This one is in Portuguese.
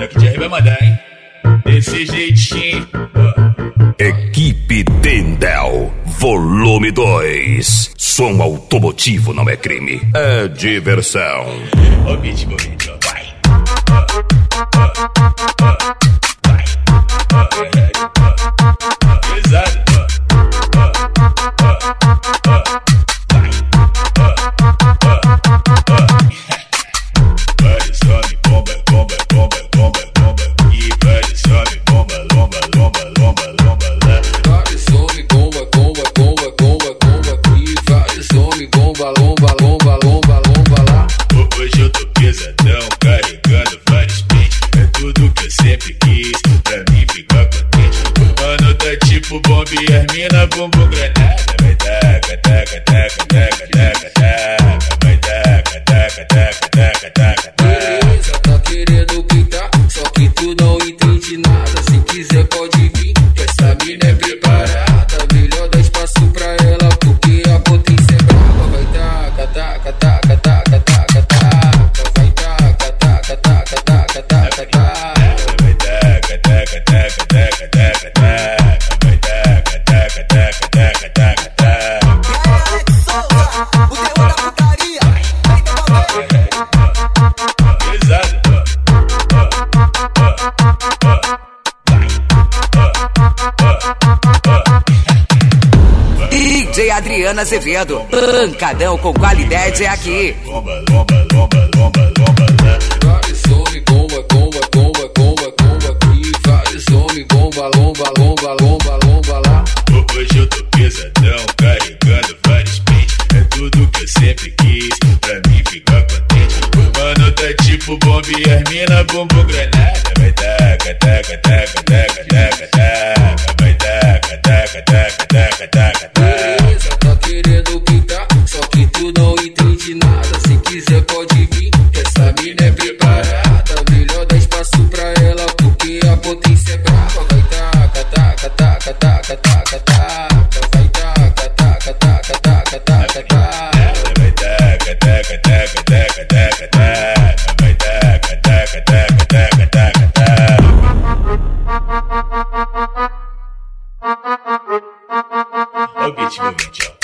Daqui de vai mandar, hein? Desse jeitinho. Equipe Tendel, volume 2. Som automotivo não é crime, é diversão. Ó o beat bonito, vai. Pesado. Vai, some, bomba, bomba, bomba, bomba, bomba. E vai, some, bomba, lomba, lomba, lomba, lomba, lá. Vai, some, bomba, bomba, bomba, bomba, bomba. E vai, some, bomba, lomba, lomba, lomba, lomba, lá. Hoje eu tô pesadão, carregando vários pentes. É tudo que eu sempre quis, pra mim ficar contente. Mano, tá tipo bomba e as mina bumbum granada. Vai taca, taca, taca, taca, taca, taca. Vai taca, taca, taca, taca, taca, taca. Beleza, tá querendo pintar, só que tu não entende nada. Se quiser pode vir, que essa mina é preparada. Melhor dar espaço pra ela, porque a potência é brava. Vai taca, taca, taca, taca, taca, taca. Vai taca, taca, taca, taca, taca, taca. Vai taca, taca, taca, taca, taca, taca. Vai taca, taca, taca, taca, taca, taca. O terror da putaria, vem tomar Pesado. DJ Adriana Azevedo, pancadão com qualidade é aqui. Lomba, lomba, lomba, lomba, lomba, lá. Vai, some, bomba, bomba, bomba, bomba, bomba. E vai, some, bomba, lomba, lomba, lomba, lomba, lá. Hoje eu tô pesadão, carregando vários pentes. É tudo que eu sempre quis, pra mim ficar contente. Mano, tá tipo bomba e as mina bumbum granada. Vai taca, taca, taca, taca, taca, taca. Vai taca, taca, taca, taca, taca, taca. Beleza, tá querendo pintar, só que tu não entende nada. Se quiser pode vir, que essa mina é preparada. Melhor dar espaço pra ela, porque a potência é brava. Vai taca, taca, taca, taca, taca, taca. Vai taca, taca, taca, taca, taca, taca. Vai taca, taca, taca, taca, taca, taca. Vai taca, taca, taca, taca, taca, taca. Ó o beat, meu beat, ó.